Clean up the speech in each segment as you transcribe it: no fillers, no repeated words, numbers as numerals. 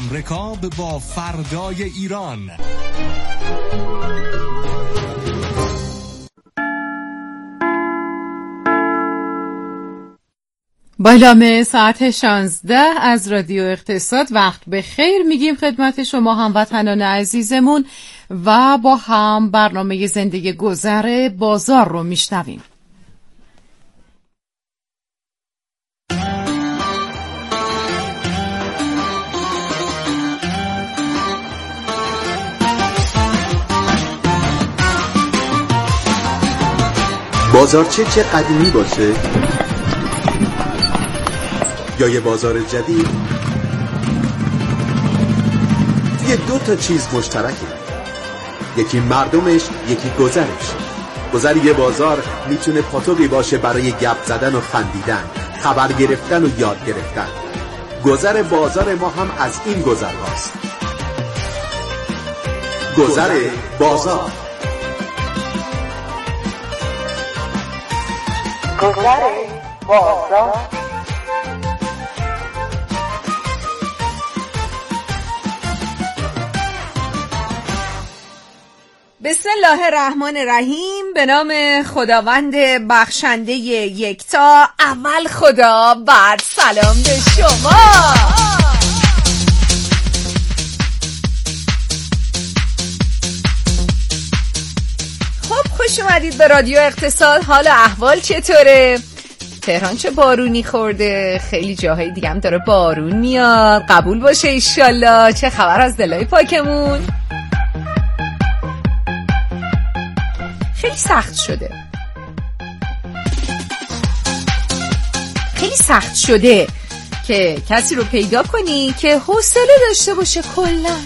همرکاب با فردای ایران. بالامه ساعت 16 از رادیو اقتصاد وقت به خیر میگیم خدمت شما هموطنان عزیزمون و با هم برنامه زندگی گذر بازار رو میشنویم. بازارچه چه قدیمی باشه یا یه بازار جدید، یه دو تا چیز مشترکه، یکی مردمش، یکی گذرش. گذر یه بازار میتونه پاتوقی باشه برای گپ زدن و خندیدن، خبر گرفتن و یاد گرفتن. گذر بازار ما هم از این گذرهاست. گذر بازار. گذر بازار. بسم الله الرحمن الرحیم. به نام خداوند بخشنده یکتا. اول خدا بعد سلام به شما. خب خوش اومدید به رادیو اقتصاد. حال احوال چطوره؟ تهران چه بارونی خورده، خیلی جاهای دیگه هم داره بارون میاد. قبول باشه ایشالله. چه خبر از دلای پاکمون؟ خیلی سخت شده که کسی رو پیدا کنی که حوصله داشته باشه. کلا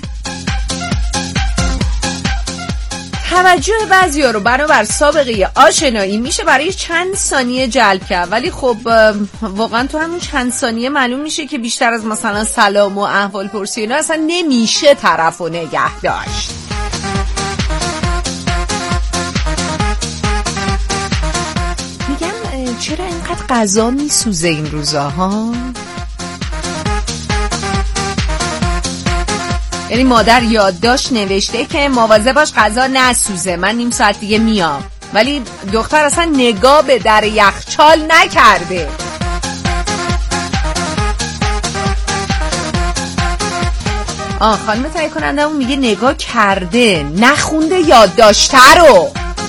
توجه بعضیا رو بنابر سابقه آشنایی میشه برای چند ثانیه جلب کرد، ولی خب واقعا تو همون چند ثانیه معلوم میشه که بیشتر از مثلا سلام و احوال پرسی اینا اصلا نمیشه طرفو نگه داشت. چرا اینقدر غذا میسوزه این روزاها؟ یعنی مادر یادداشت نوشته که مواظب باش غذا نسوزه، من نیم ساعت دیگه میام، ولی دختر اصلا نگاه به در یخچال نکرده. خانم تهیه کننده اون میگه نگاه کرده، نخونده یادداشته رو.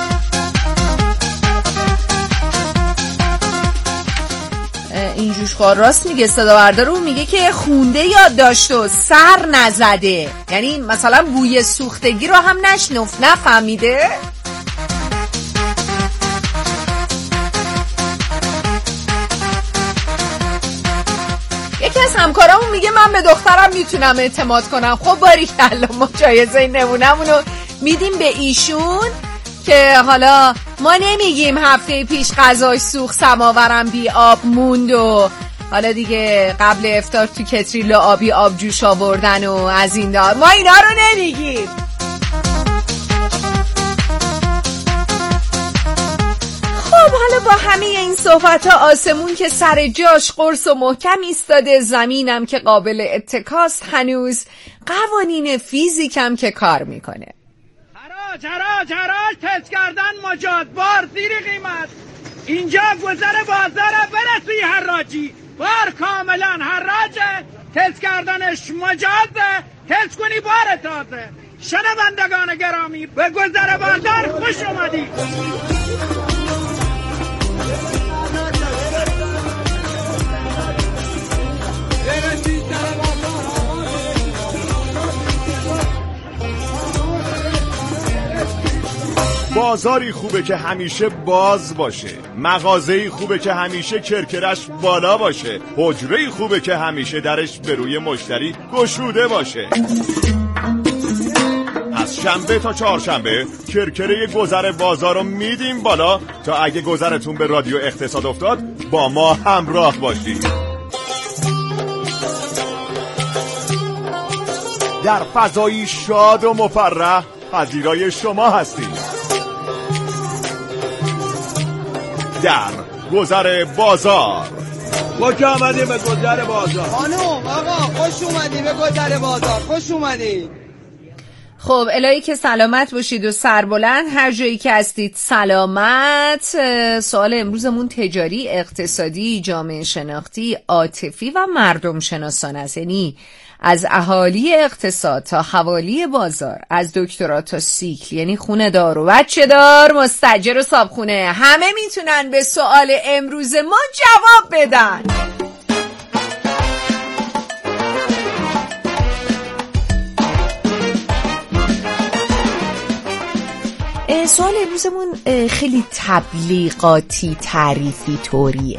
این جوشخوار راست میگه. صدا بردار اون میگه که خونده یادداشت و سر نزده، یعنی مثلا بوی سوختگی رو هم نفهمیده. یکی از همکارامون میگه من به دخترم میتونم اعتماد کنم. خب باریکلا، ما جایزه نمونمونو میدیم به ایشون که حالا ما نمیگیم هفته پیش غذاش سوخت، سماورم بی آب موند و حالا دیگه قبل افطار تو کتریل آبی آب جوش آوردن و از این دار، ما اینا رو نمیگیم. خب حالا با همه این صحبت ها آسمون که سر جاش قرص و محکم ایستاده، زمینم که قابل اتکاست، هنوز قوانین فیزیکم که کار میکنه. حراج تست کردن مجاد، بار زیر قیمت. اینجا گذر بازاره، برسی حراجی، بار کاملا حراجه، تست کردنش مجازه، تست کنی بار تازه. شنوندگان گرامی، به گذر بازار خوش اومدید. بازاری خوبه که همیشه باز باشه، مغازه‌ای خوبه که همیشه کرکرش بالا باشه، حجره‌ای خوبه که همیشه درش به روی مشتری گشوده باشه. از شنبه تا چهارشنبه کرکره گذر بازار رو میدیم بالا تا اگه گذرتون به رادیو اقتصاد افتاد با ما همراه باشید. در فضایی شاد و مفرح پذیرای شما هستیم. در گذر بازار. خوش آمدی به گذر بازار. خانم آقا خوش اومدی به گذر بازار، خوش اومدی. خب الهی که سلامت باشید و سربلند هر جایی که هستید سلامت. سوال امروزمون تجاری، اقتصادی، جامعه شناختی، عاطفی و مردم شناسان است، یعنی از اهالی اقتصاد تا حوالی بازار، از دکترا تا سیکل، یعنی خونه دار و بچه دار، مستاجر و صابخونه، همه میتونن به سوال امروز ما جواب بدن. سوال امروزمون خیلی تبلیغاتی تعریفی طوریه.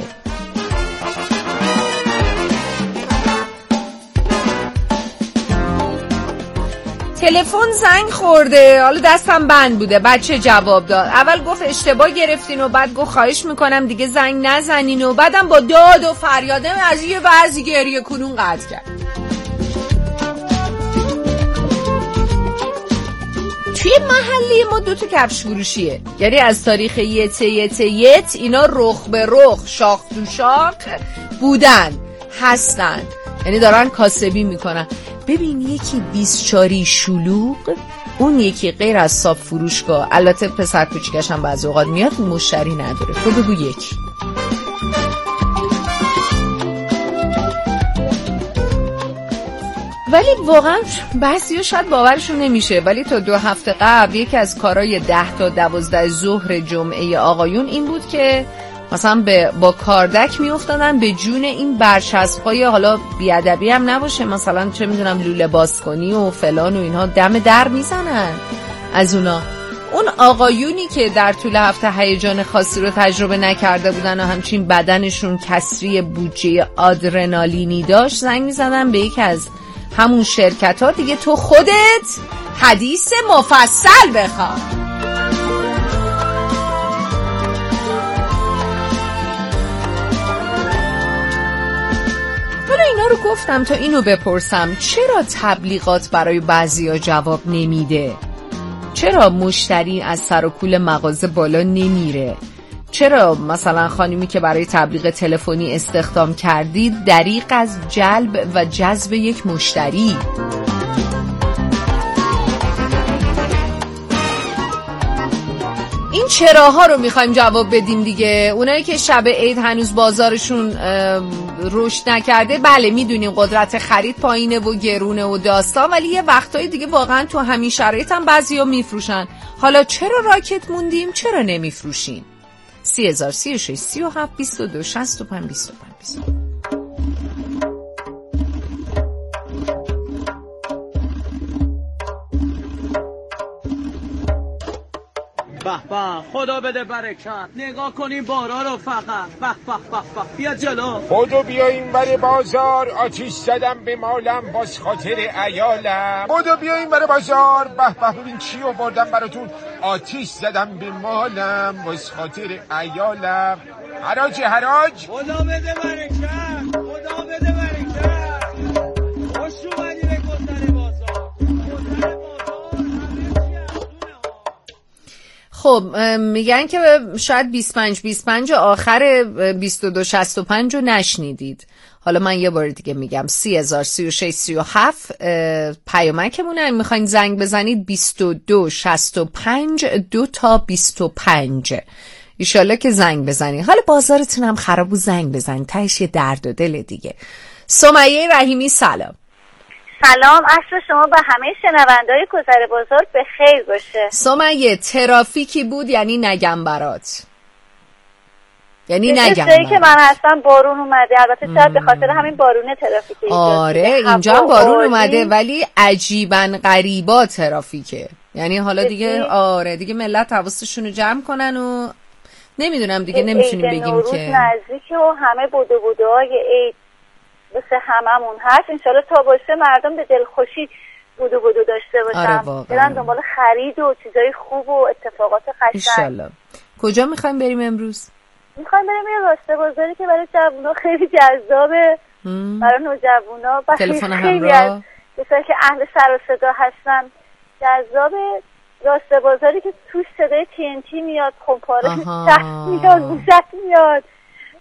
تلفن زنگ خورده، حالا دستم بند بوده، بچه جواب داد. اول گفت اشتباه گرفتین و بعد گفت خواهش میکنم دیگه زنگ نزنین و بعدم با داد و فریادم از یه بعضی گریه کنون قطع کرد. توی محله ما 2 کفش فروشیه، یعنی از تاریخ یت اینا رخ به رخ، شاخ تو شاخ بودن، هستن، یعنی دارن کاسبی میکنن. ببین یکی 24 شلوغ، اون یکی غیر از صاف فروشگاه. البته پسر کوچیکش هم بعضی اوقات میاد مشتری نداره. تو بگو یکی. ولی واقعا بعضیا شاید باورشون نمیشه، ولی تا 2 هفته قبل یکی از کارهای 10 تا 12 ظهر جمعه آقایون این بود که مثلا با کاردک میافتادن به جون این برچسب‌های، حالا بیادبی هم نباشه، مثلا چه میدونم لوله بازکنی و فلان و اینها، دم در میزنن از اونا. اون آقایونی که در طول هفته هیجان خاصی رو تجربه نکرده بودن و همچین بدنشون کسری بودجه آدرنالینی داشت، زنگ میزدن به یکی از همون شرکت ها دیگه تو خودت حدیث مفصل بخواه. حالا اینا رو گفتم تا اینو بپرسم، چرا تبلیغات برای بعضیا جواب نمیده؟ چرا مشتری از سر و کول مغازه بالا نمیره؟ چرا مثلا خانمی که برای تبلیغ تلفنی استخدام کردید دریغ از جلب و جذب یک مشتری؟ این چراها رو میخوایم جواب بدیم دیگه. اونایی که شب عید هنوز بازارشون رشد نکرده، بله میدونیم قدرت خرید پایینه و گرونه و داستان، ولی یه وقتایی دیگه واقعا تو همین شرایط هم بعضیا میفروشن. حالا چرا راکت موندیم؟ چرا نمیفروشین؟ 30,000 36 37 22 65 25. به به، خدا بده برکت. نگاه کنیم بارا رو فقط. به به به به، بیا جلو. بدو بیاییم بر بازار، آتیش زدم به مالم باز خاطر عیالم. بدو بیاییم بر بازار، به به ببین چی آوردم براتون، آتیش زدم به مالم باز خاطر عیالم. حراج خدا بده برکت، خدا بده برکت. خوش اومدی به گذر بازار. خب میگن که شاید 25 آخر 2265 رو نشنیدید. حالا من یه بار دیگه میگم 30,000 36 37 پیامکمونه. میخواین زنگ بزنید 22 65 2 تا 25. ایشالله که زنگ بزنید. حالا بازارتون هم خراب و زنگ بزنید، تهش یه درد و دل دیگه. سمیه رحیمی سلام. سلام، عصر شما با همه شنونده‌های گذر بازار به خیر باشه. سمیه ترافیکی بود یعنی نگم برات، یعنی نگم برات. که من هستم بارون اومده، البته شاید به خاطر همین بارونه ترافیک ایجاد. آره اینجا هم بارون اومده ولی عجیباً غریبا ترافیکه، یعنی حالا دیگه آره دیگه ملت حواسشون رو جمع کنن و نمیدونم دیگه نمیتونیم بگیم که نزدیکه و همه بودوهای عید مثل هممون هست. انشالله تا باشه مردم به دلخوشی بودو داشته باشن، برن دنبال خرید و چیزای خوب و اتفاقات قشنگ. انشالله. کجا میخوایم بریم امروز؟ میخوایم بریم یه راسته بازاری که برای جوونا خیلی جذابه، برای نوجوانا و تلفن همراه کسایی که اهل سر و صدا هستن جذابه. راسته بازاری که توش صدای TNT میاد، خمپاره سخت میاد، موشک میاد،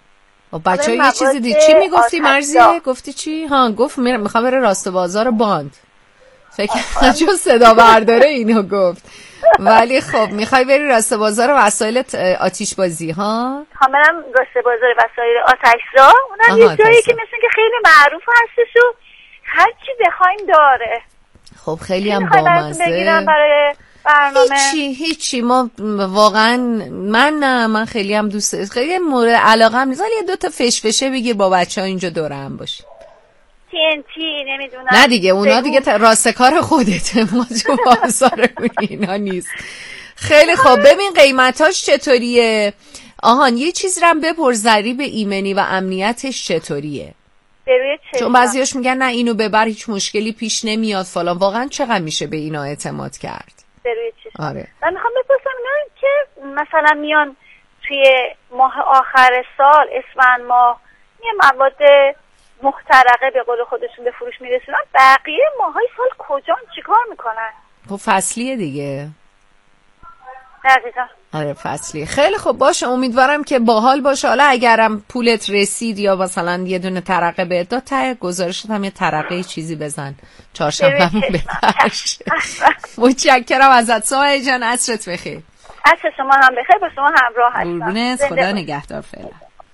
بچه‌ها یه چیزی دید. چی میگفتی مرزیه؟ گفتی چی؟ گفت میخوام بره راست بازار باند. فکر کنم چون صدا برداره اینو گفت. ولی خب میخوای بری راست بازار وسایل آتش بازی ها؟ برم راست بازار وسایل آتش را. اونم یه جایی که مثل که خیلی معروف هستش و هر چی بخوایم داره. خب خیلی هم بامزه. بگیرم برای برنامه. هیچی ما واقعا من خیلی هم دوست خیلی مورد علاقه‌ام نیست. ولی 2 تا فشفشه بگیر با بچه‌ها اینجا دوره هم باشیم. TNT نمیدونم. نه دیگه اونا دیگه راست کار خودته. ما تو بازار اینا نیست. خیلی خوب. ببین قیمتاش چطوریه؟ آهان یه چیز رم بپرس ضریب ایمنی و امنیتش چطوریه؟ چون بعضیاش میگن نه اینو ببر هیچ مشکلی پیش نمیاد فلان. واقعا چقدر میشه به اینا اعتماد کرد؟ آره. من میخوام بپرسم اینا که مثلا میان توی ماه آخر سال اسفند ماه یه مواد محترقه به قول خودشون به فروش میرسونن، بقیه ماهای سال کجا چیکار میکنن؟ خب فصلیه دیگه. دقیقا. آره فصلی. خیلی خوب باشه. امیدوارم که باحال باشه. حالا اگرم پولت رسید یا مثلا یه دونه ترقه بهت داد ته گزارشت هم یه ترقه چیزی بزن چهارشنبهمون بهترشه. متشکرم ازت سایه جان. عصرت بخیر. عصر شما هم بخیر. با شما همراه هستم. قربونت. خدا نگهدار. فعلا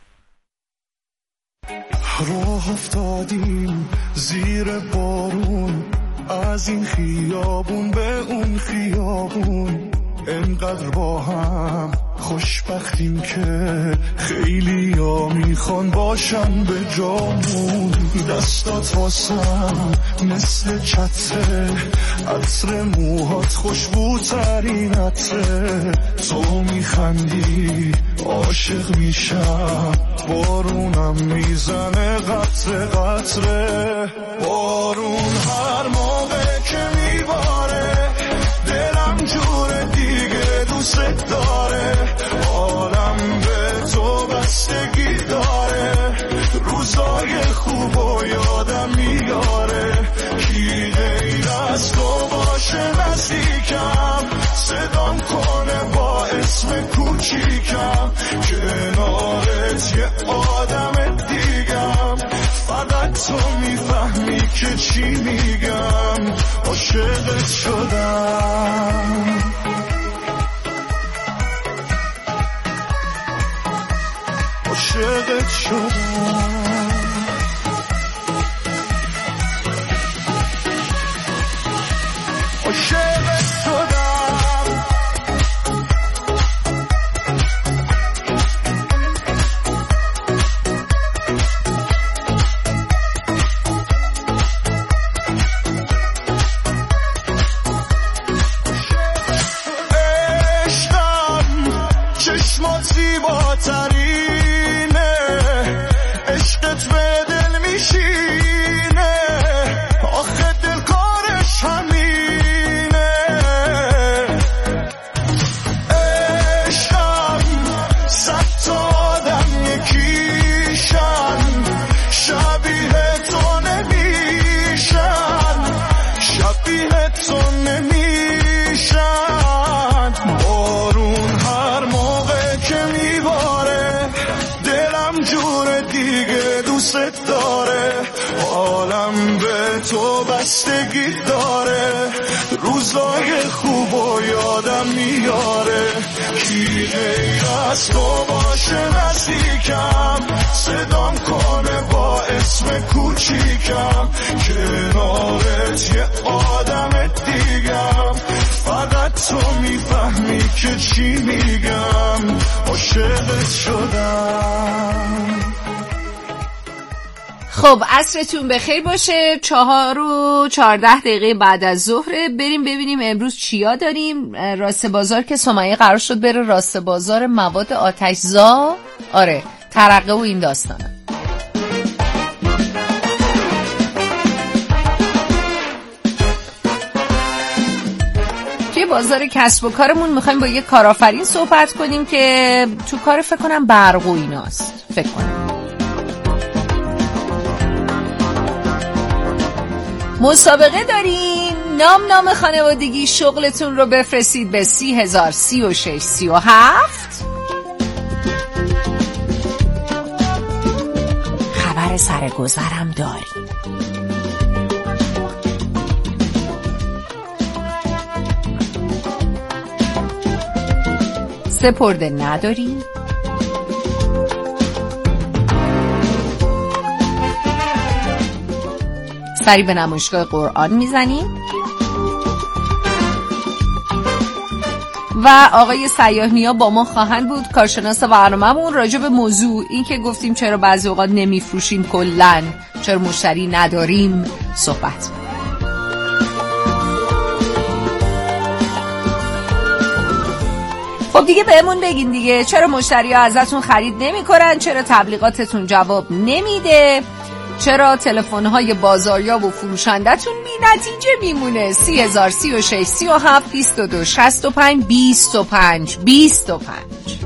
راه افتادیم زیر بارون از این خیابون به اون خیابون، انقدر با هم خوشبختیم که خیلی ها میخوان باشن به جامون. دستات واسم مثل چتره، عطر موهات خوشبوترین عطره. تو میخندی عاشق میشم، بارونم میزنه قطره قطره. بارون هر موقع که میباره دلم جور دیگه دوست داره. عالم به تو بستگی داره، روزای خوب و یادم میاره. کی غیر از تو باشه نزدیکم، صدام کنه با اسم کوچیکم. کنارت یه آدم دیگم، فقط تو میفهمی که چی میگم. عاشقت شدم، عاشقت شدم. عاشقت شدم. بستگی داره، روزای خوب و یادم میاره. کی غیر از تو باشه نزدیکم، صدام کنه با اسم کوچیکم. کنارت یه آدم دیگم، فقط تو میفهمی که چی میگم. عاشقت شدم. خب عصرتون بخیر باشه. 4:14 بعد از ظهر. بریم ببینیم امروز چیا داریم. راست بازار که سمیه قرار شد بره راست بازار مواد آتش‌زا. آره ترقه و این داستانه. توی بازار کسب و کارمون میخوایم با یه کارآفرین صحبت کنیم که تو کار فکر کنم برق و ایناست. فکر کنم مسابقه داریم. نام خانوادگی شغلتون رو بفرستید به 30,036,37. دلگذرم داری. سپرده نداری؟ سری به نمایشگاه قرآن میزنیم و آقای سیاح‌نیا با ما خواهند بود، کارشناس برنامه‌مون، راجع به موضوع این که گفتیم چرا بعضی اوقات نمیفروشیم، کلاً چرا مشتری نداریم صحبت. خب دیگه بهمون بگین دیگه، چرا مشتری‌ها ازتون خرید نمی‌کنن؟ چرا تبلیغاتتون جواب نمیده؟ چرا تلفن‌های بازاریاب و فروشندتون بی‌نتیجه میمونه؟ 30,000 36 37 22 65 25 25.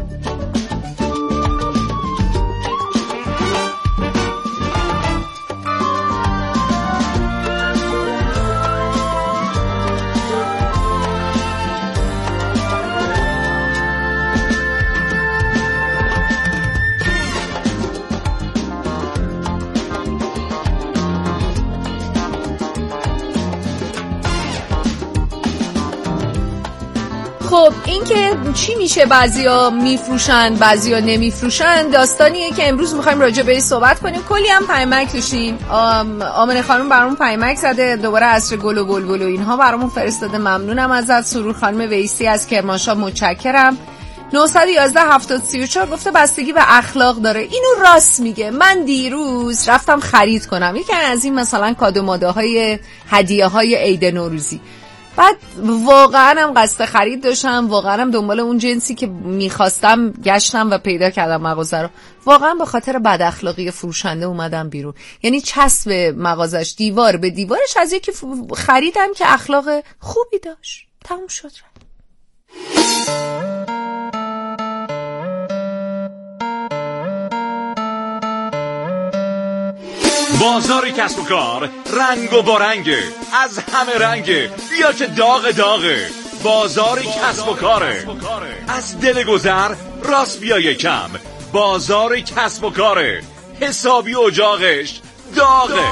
خب این که چی میشه، بعضیا میفروشن بعضیا نمیفروشن، داستانیه که امروز میخوایم راجع بهش صحبت کنیم. کلی هم پیامک داشتیم. آمنه خانم برامون پیامک زده، دوباره عصر گل و بلبل و اینها برامون فرستاده، ممنونم ازت. سرور خانم ویسی از کرمانشاه متشکرم. 911 7034 گفته بستگی به اخلاق داره. اینو راست میگه. من دیروز رفتم خرید کنم یکی از این مثلا کادو ماده‌های هدیه‌های عید نوروزی، بعد واقعا هم قصد خرید داشتم، واقعا هم دنبال اون جنسی که میخواستم گشتم و پیدا کردم مغازه رو. واقعا به خاطر بد اخلاقی فروشنده اومدم بیرون. یعنی چسب مغازش دیوار به دیوارش از یکی خریدم که اخلاق خوبی داشت. تموم شد. بازار کسب و کار رنگ و بارنگه، از همه رنگه، بیا که داغ داغه. بازار کسب و کاره، از دل گذر راست بیا یکم. بازار کسب و کاره، حسابی اجاقش داغه.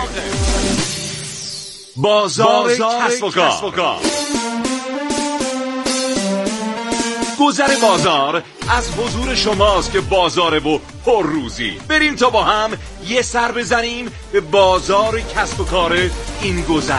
بازار کسب و کار. گذر بازار از حضور شماست که بازاره و پر روزی. بریم تا با هم یه سر بزنیم به بازار کسب و کار این گذر.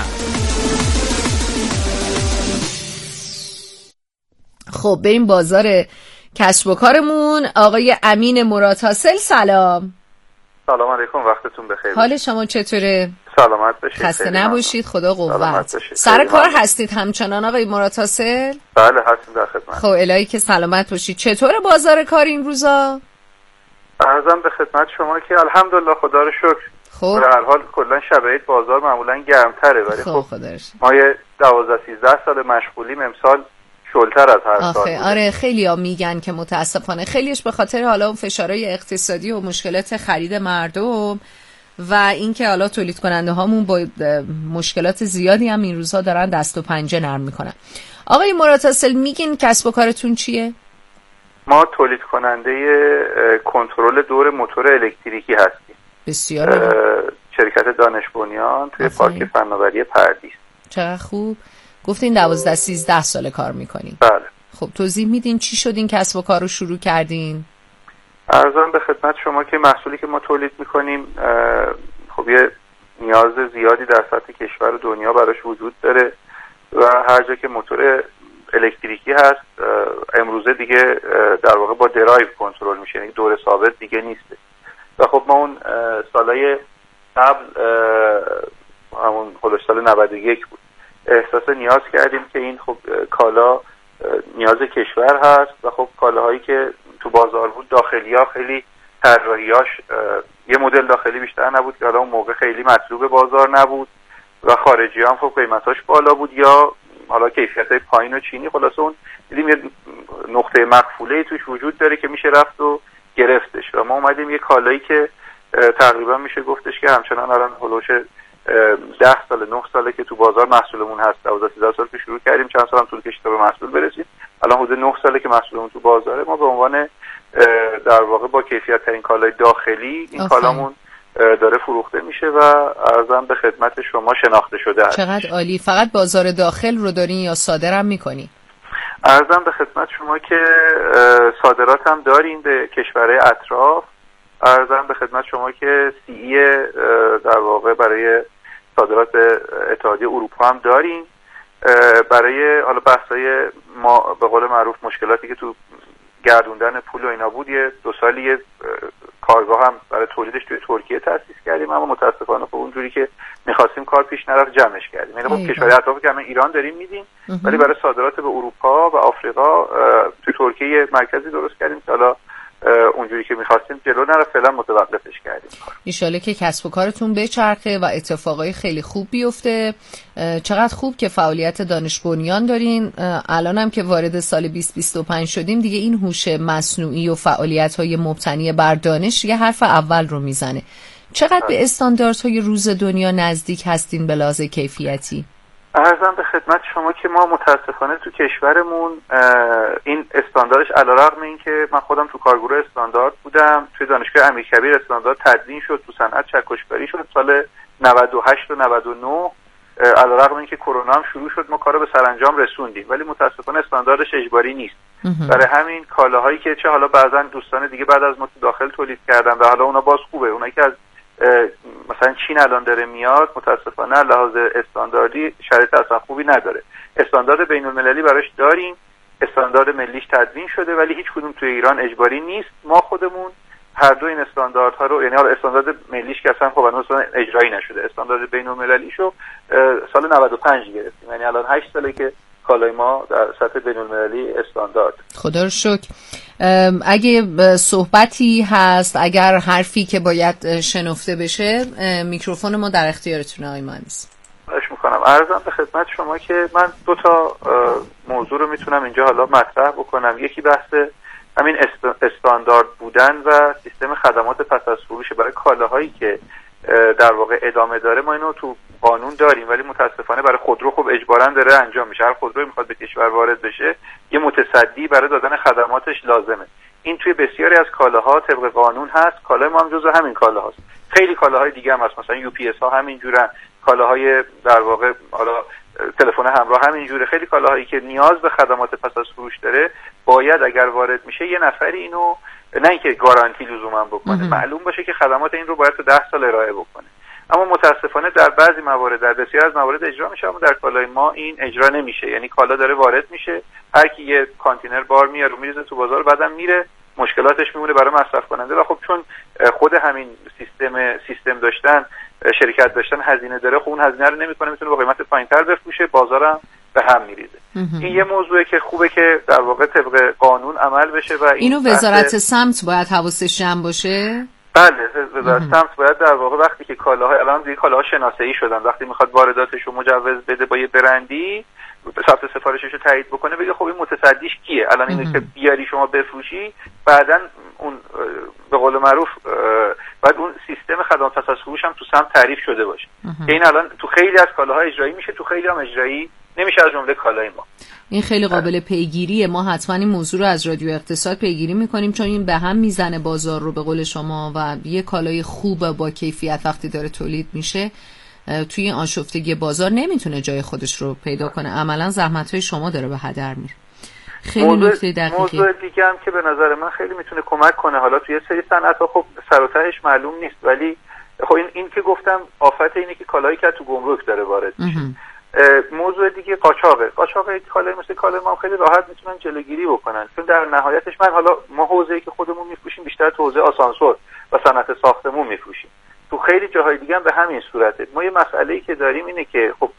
خب بریم بازار کسب و کارمون. آقای امین مراد حاصل، سلام. سلام علیکم، وقتتون بخیر. حال شما چطوره؟ سلامت باشید. خسته نباشید، خدا قوت. سر کار هستید همچنان آقای مراد حاصل؟ بله هستیم در خدمت. خب الهی که سلامت باشید. چطوره بازار کار این روزا؟ عرضم به خدمت شما که الحمدلله خدا رو شکر. خب در هر حال کلا شرایط بازار معمولا گرمتره، ولی خب ما یه 12-13 سال مشغولیم، امسال شلتر از هر سال. آره خیلی‌ها میگن که متاسفانه خیلیش به خاطر حالا اون فشارهای اقتصادی و مشکلات خرید مردم و اینکه حالا تولید کننده هامون با مشکلات زیادی هم این روزها دارن دست و پنجه نرم میکنن. آقای مراد حاصل میگین کسب و کارتون چیه؟ ما تولید کننده کنترل دور موتور الکتریکی هستیم. بسیار شرکت دانش بنیان توی پارک فناوری پردیس. چقدر خوب. گفتین 12-13 سال کار میکنین. بله. خب توضیح میدین چی شد این کسب و کار رو شروع کردین؟ عرضم به خدمت شما که محصولی که ما تولید میکنیم خب یه نیاز زیادی در سطح کشور و دنیا براش وجود داره و هر جا که موتور الکتریکی هست امروزه دیگه در واقع با درایو کنترل میشه، یعنی دور ثابت دیگه نیست. و خب ما اون سالهای قبل همون خلوش سال 91 بود احساس نیاز کردیم که این خب کالا نیاز کشور هست و خب کالاهایی که تو بازار بود داخلی ها خیلی طراحیاش یه مدل داخلی بیشتر نبود که حالا اون موقع خیلی مطلوب بازار نبود و خارجی هم خب قیمتاش بالا بود یا حالا کیفیتای پایین و چینی. خلاصه اون دیدیم یه نقطه مقفوله توش وجود داره که میشه رفت و گرفتش و ما اومدیم یه کالایی که تقریبا میشه گفتش که همچنان الان هلوش 10 سال 9 ساله که تو بازار محصولمون هست. 12-13 سال که شروع کردیم، چند سال هم طول کشید تا به محصول برسیم. الان حدود 9 ساله که محصولمون تو بازاره. ما به عنوان در واقع با کیفیت ترین کالای داخلی این کالامون داره فروخته میشه و عرضم به خدمت شما شناخته شده است. چقدر عالی. فقط بازار داخل رو دارین یا صادرم میکنی؟ عرضم به خدمت شما که صادرات هم داریم به کشورهای اطراف. عرضم به خدمت شما که CE در واقع برای صادرات به اتحادیه اروپا هم داریم. برای حالا بحثای ما به قول معروف مشکلاتی که تو گردوندن پول و اینا بود، یه 2 سالی کارگاه هم برای تولیدش توی ترکیه تأسیس کردیم، اما متاسفانه خب اونجوری که می‌خواستیم کار پیش نرفت جمعش کردیم. یعنی خب کشورهای اطراف که همین ایران داریم میدیم، ولی برای صادرات به اروپا و آفریقا توی ترکیه مرکزی درست کردیم که حالا اونجوری که می‌خواستیم جلو نرفت، فعلا متوقفش کردیم. ان شاءالله که کسب و کارتون بچرخه و اتفاقای خیلی خوب بیفته. چقدر خوب که فعالیت دانش بنیان دارین. الانم که وارد سال 2025 شدیم دیگه این هوش مصنوعی و فعالیت‌های مبتنی بر دانش یه حرف اول رو میزنه. چقدر به استانداردهای روز دنیا نزدیک هستین به لحاظ کیفیتی؟ عرضم به خدمت شما که ما متاسفانه تو کشورمون این استانداردش علیرغم این که من خودم تو کارگروه استاندارد بودم، توی دانشگاه امیرکبیر استاندارد تدوین شد، تو صنعت چکشکاری شد سال 98 و 99. علیرغم این که کرونا هم شروع شد ما کارو به سرانجام رسوندیم، ولی متاسفانه استانداردش اجباری نیست. برای همین کالاهایی که چه حالا بعضا دوستان دیگه بعد از ما تو داخل تولید کردن و حالا اونا باز خوبه، اونایی که از مثلا چین الان داره میاد متاسفانه لحاظ استانداردی شرایط اصلا خوبی نداره. استاندارد بین‌المللی براش داریم، استاندارد ملیش تدوین شده، ولی هیچ کدوم توی ایران اجباری نیست. ما خودمون هر دو این استانداردها رو، یعنی حالا استاندارد ملیش که اصلا خب مثلا اجرایی نشده، استاندارد بین‌المللیشو سال 95 گرفتیم، یعنی الان 8 ساله که کالای ما در سطح بین‌المللی استاندارد. خدا رو شکر. اگه صحبتی هست، اگر حرفی که باید شنفته بشه، میکروفون ما در اختیارتونه آقای مهندس. خواهش میکنم. عرضم به خدمت شما که من 2 تا موضوع رو میتونم اینجا حالا مطرح بکنم. یکی بحث همین استاندارد بودن و سیستم خدمات پس از فروش برای کالاهایی که در واقع ادامه داره. ما اینو تو قانون داریم، ولی متاسفانه برای خودرو خب اجباراً داره انجام میشه. هر خودرویی میخواد به کشور وارد بشه یه متصدی برای دادن خدماتش لازمه. این توی بسیاری از کالاها طبق قانون هست. کالای ما هم جزو همین کالاهاست. خیلی کالاهای دیگه هم هست، مثلا UPS ها همینجورن، کالاهای در واقع حالا تلفن همراه همینجوره. خیلی کالاهایی که نیاز به خدمات پس از فروش داره باید اگر وارد میشه یه نفری اینو نه اینکه گارانتی لزوما بکنه، معلوم باشه که خدمات این رو باید تا 10 سال ارائه بکنه. اما متاسفانه در بعضی موارد، در بسیار از موارد اجرا میشه، اما در کالای ما این اجرا نمیشه. یعنی کالا داره وارد میشه، هر کی یه کانتینر بار میاره و میریزه تو بازار، بعدم میره، مشکلاتش میمونه برای مصرف کننده. و خب چون خود همین سیستم داشتن، شرکت داشتن هزینه داره، خب اون هزینه رو نمیکنه، میتونه با قیمت پایینتر بفروشه، بازارم به هم میریزه. این یه موضوعه که خوبه که در واقع طبق قانون عمل بشه و اینو وزارت سمت باید حواسش جمع باشه. بله، وزارت سمت باید در واقع وقتی که کالاهای الان دیگه کالاها شناسایی شدن، وقتی میخواد وارداتش رو مجوز بده با یه برندی، ثبت سفارشش رو تایید بکنه، بگه خب این متصدیش کیه، الان اینو که بیاری شما بفروشی، بعدن اون به قول معروف بعد اون سیستم خدمات پس از فروش هم تو سمت تعریف شده باشه که این الان تو خیلی از کالاها اجرایی میشه، تو خیلی هم اجرایی نمیشه، از جمله کالای ما. این خیلی قابل پیگیریه. ما حتما این موضوع رو از رادیو اقتصاد پیگیری میکنیم، چون این به هم میزنه بازار رو به قول شما، و یه کالای خوب با کیفیت وقتی داره تولید میشه توی آشفتگی بازار نمیتونه جای خودش رو پیدا کنه. عملا زحمت‌های شما داره به هدر میره. خیلی نکته دقیقی. موضوع دیگه هم که به نظر من خیلی میتونه کمک کنه، حالا توی سری صنعت‌ها خب سر و تهش معلوم نیست، ولی خب این که گفتم آفت اینه که کالایی که تو گمرک داره وارد میشه. موضوع دیگه قاچاق کالای مثل کالای ما خیلی راحت میتونن جلوگیری بکنن، چون در نهایتش ما حوزه‌ای که خودمون میفروشیم بیشتر تو حوزه آسانسور و صنعت ساختمون میفروشیم. تو خیلی جاهای دیگه هم به همین صورته. ما یه مسئله‌ای که داریم اینه که خب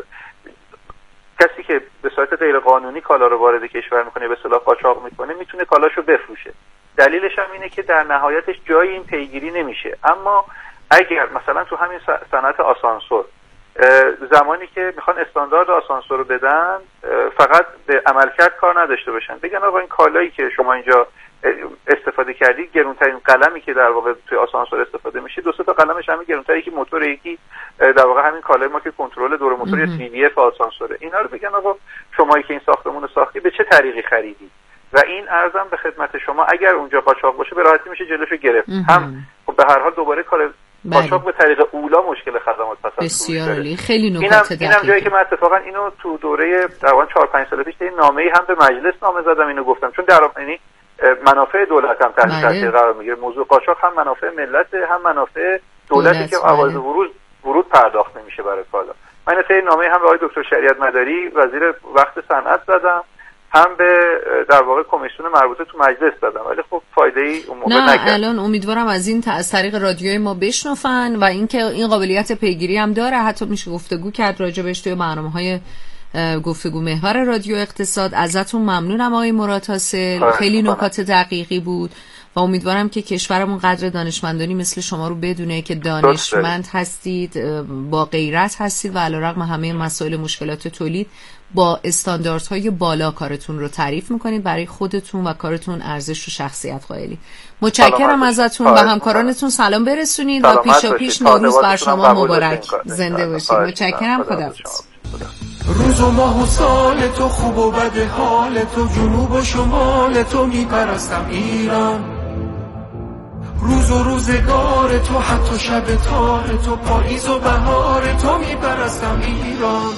کسی که به صورت غیر قانونی کالا رو وارد کشور میکنه، به اصطلاح قاچاق میکنه، میتونه کالاشو بفروشه. دلیلش هم اینه که در نهایتش جای این پیگیری نمیشه. اما اگر مثلا تو همین صنعت آسانسور زمانی که میخوان استاندارد آسانسور رو بدن، فقط به عملکرد کار نداشته باشن، بگن آقا این کالایی که شما اینجا استفاده کردی، گرونترین قلمی که در واقع توی آسانسور استفاده میشه 2 تا قلمش همین گرونتره، یکی موتور، یکی در واقع همین کالای ما که کنترل دور موتور TVF آسانسوره. اینا رو بگن آقا شمایی که این ساختمون رو ساختی به چه طریقی خریدی، و این ارزم به خدمت شما اگر اونجا قاچاق باشه به راحتی میشه جلوشو گرفت. هم خب به هر حال دوباره کار قاچاق به طریق اولا مشکل خدمات پس از بسیار عالی. خیلی نکته دقیقه. اینم جایی که من اتفاقا اینو تو دوره تقریبا 4-5 سال پیش نامه‌ای هم به مجلس نامه زدم، اینو گفتم، چون در یعنی منافع دولت هم تحت تاثیر قرار میگیره. موضوع قاچاق هم منافع ملت، هم منافع دولتی که عوارض ورود پرداخت نمیشه برای کالا. من نامه هم به آقای دکتر شریعت مداری وزیر وقت صنعت زدم، هم به در واقع کمیسیون مربوطه تو مجلس دادم، ولی خب فایده ای اون موقع نکرد. الان امیدوارم از این از طریق رادیوی ما بشنفن و اینکه این قابلیت پیگیری هم داره، حتی میشه گفتگو کرد راجبش توی برنامه‌های گفتگو محور رادیو اقتصاد. ازتون ممنونم آقای مراد حاصل، خیلی نکات دقیقی بود و امیدوارم که کشورمون قدر دانشمندانی مثل شما رو بدونه که دانشمند هستید، با غیرت هستید و علیرغم همه مسائل مشکلات تولید با استانداردهای بالا کارتون رو تعریف میکنید، برای خودتون و کارتون ارزش و شخصیت قائلید. متشکرم ازتون و همکارانتون سلام برسونید و پیشاپیش نوروز بر شما مبارک. زنده باشید. متشکرم. خداحافظ. روز و ماه و سال تو، خوب و بد حال تو، جنوب و شمال تو، میپرستم ایران. روز و روزگار تو، حتی شب تار تو، پاییز و بهار تو، میپرستم ایران.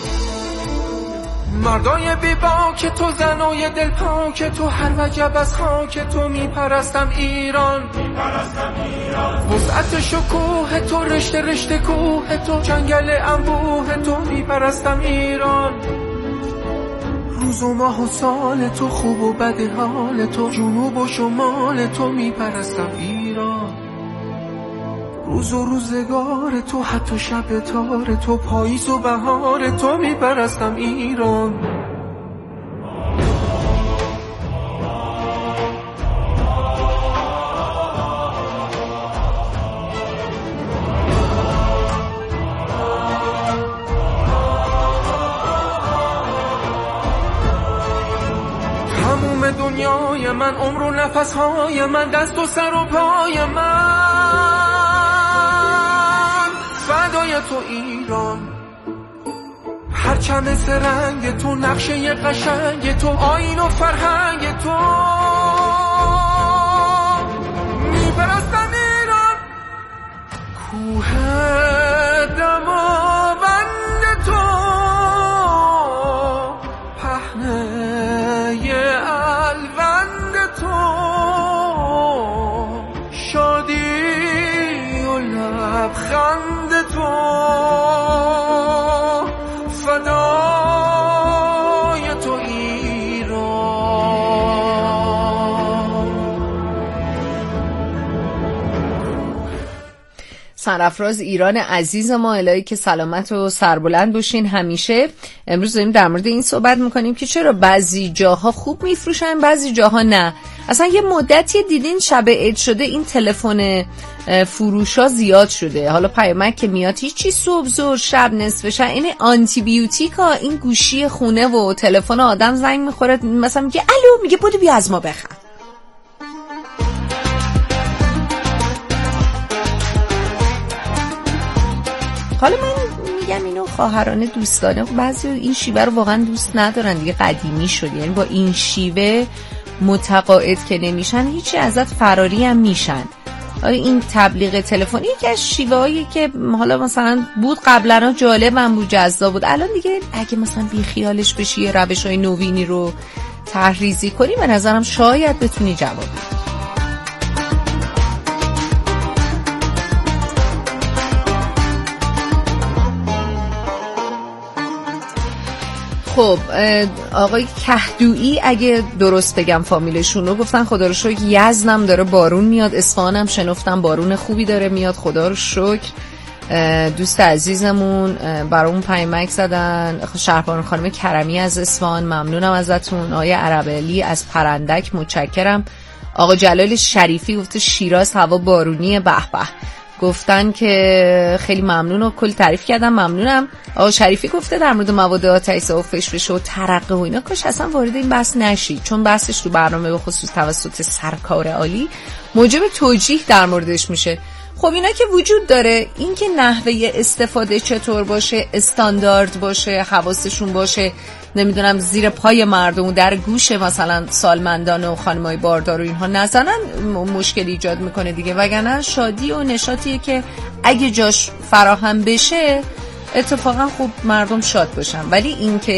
مردای بی‌باک تو، زنای دلپاک تو، هر وجب از خاک تو، میپرستم ایران. وسعت شکوه تو، رشته رشته کوه تو، جنگل انبوه تو، میپرستم ایران. روز و ماه و سال تو، خوب و بد حال تو، جنوب و شمال تو، میپرستم ایران. روز و روزگار تو، حتی شب تار تو، پاییز و بهار تو، میپرستم ایران. تموم دنیای من، عمر و نفسهای من، دست و سر و پای من، فدای تو ایران. پرچم سرنگ تو، نقشه قشنگ تو، آیین و فرهنگ تو، میپرستم ایران. کوه دماوند تو، پهنه الوند تو، شادی و لبخند تو، فدای تو ایران. سرافراز ایران عزیز ما، الهی که سلامت و سربلند باشین همیشه. امروز داریم در مورد این صحبت میکنیم که چرا بعضی جاها خوب میفروشن بعضی جاها نه. اصلا یه مدتی دیدین شب عید شده این تلفن فروشا زیاد شده، حالا پیامک که میاد هیچی، صبح ظهر شب نصف شب، این آنتی بیوتیکا، این گوشی خونه و تلفن آدم زنگ میخوره مثلا میگه الو، میگه بودو بیا از ما بخر. حالا من میگم اینو خواهرانه دوستانه، بعضی این شیوه رو واقعا دوست ندارن دیگه، قدیمی شد، یعنی با این شیوه متقاعد که نمیشن هیچی ازت فراری هم میشن. این تبلیغ تلفنی یکی از شیوه‌هایی که حالا مثلا بود قبلا جالبم بود، جذاب بود، الان دیگه اگه مثلا بی خیالش بشی یه روش‌های نوینی رو تحریزی کنی، به نظرم شاید بتونی جواب بدی. خب آقای کهدویی اگه درست بگم فامیلشون رو، گفتن خدا رو شکر یزدم داره بارون میاد، اصفهانم شنفتم بارون خوبی داره میاد، خدا رو شکر. دوست عزیزمون برامون پیامک زدن، شهربان خانم کرمی از اصفهان، ممنونم ازتون. آقای عربلی از پرندک متشکرم. آقا جلال شریفی گفته شیراز هوا بارونیه، به به، گفتن که خیلی ممنون و کل تعریف کردم، ممنونم. آقا شریفی گفته در مورد مواد آتش و فشفشه و ترقه و اینا کاش اصلا وارد این بحث نشید، چون بحثش تو برنامه به خصوص توسط سرکار عالی موجب توجیه در موردش میشه. خب اینا که وجود داره، این که نحوه استفاده چطور باشه، استاندارد باشه، حواسشون باشه نمیدونم زیر پای مردم در گوش مثلا سالمندان و خانمای باردار و اینها نزنن، مشکل ایجاد میکنه دیگه. وگرنه شادی و نشاطیه که اگه جاش فراهم بشه اتفاقا خوب مردم شاد باشن. ولی این که